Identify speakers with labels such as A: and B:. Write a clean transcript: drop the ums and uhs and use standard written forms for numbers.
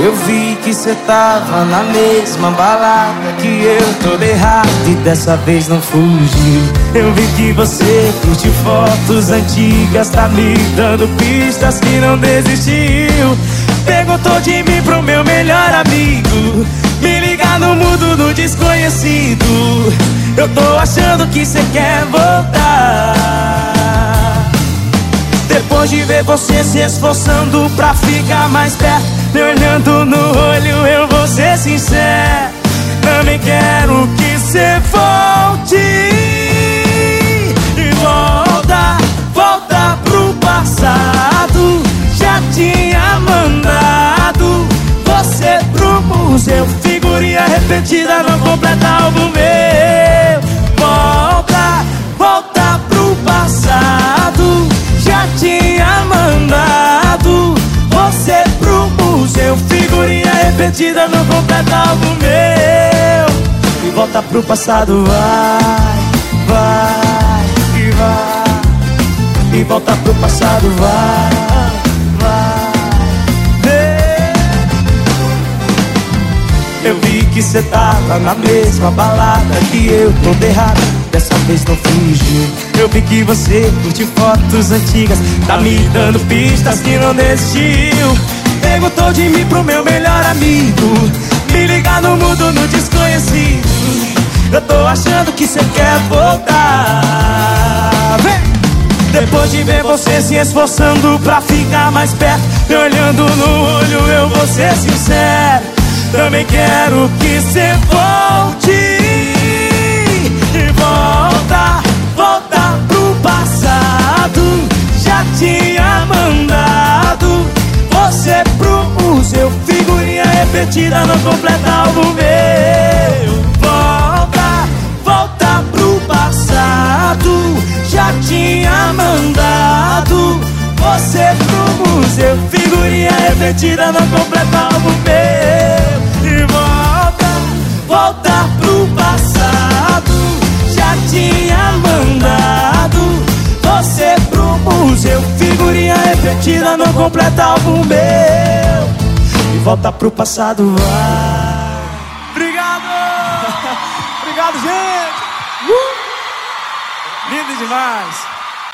A: Eu vi que cê tava na mesma balada que eu, todo errado, e dessa vez não fugiu. Eu vi que você curte fotos antigas, tá me dando pistas que não desistiu. Perguntou de mim pro meu melhor amigo, me ligar no mundo do desconhecido. Eu tô achando que cê quer voltar, depois de ver você se esforçando pra ficar mais perto, me olhando no olho, eu vou ser sincero. Também quero que cê volte e volta pro passado. Já tinha mandado você pro museu, figurinha repetida não completa álbum meu. Volta pro passado. Já tinha mandado você pro museu, figurinha repetida não completa álbum meu. E volta pro passado, vai e vai. E volta pro passado, vai. Eu vi que cê tava na mesma balada que eu, todo errado, dessa vez não fugiu. Eu vi que você curte fotos antigas, tá me dando pistas que não desistiu. Perguntou de mim pro meu melhor amigo, me ligar no mundo no desconhecido. Eu tô achando que cê quer voltar. Vem! Depois de ver você se esforçando pra ficar mais perto, me olhando no olho, eu vou ser sincero. Também quero que cê volte e volta pro passado. Já tinha mandado você pro museu, figurinha repetida não completa álbum meu. Volta pro passado. Já tinha mandado você pro museu, figurinha repetida não completa álbum meu. E volta pro passado. Já tinha mandado você pro museu, figurinha repetida não completa álbum meu. E volta pro passado, vai.
B: Obrigado! Obrigado, gente! Lindo demais!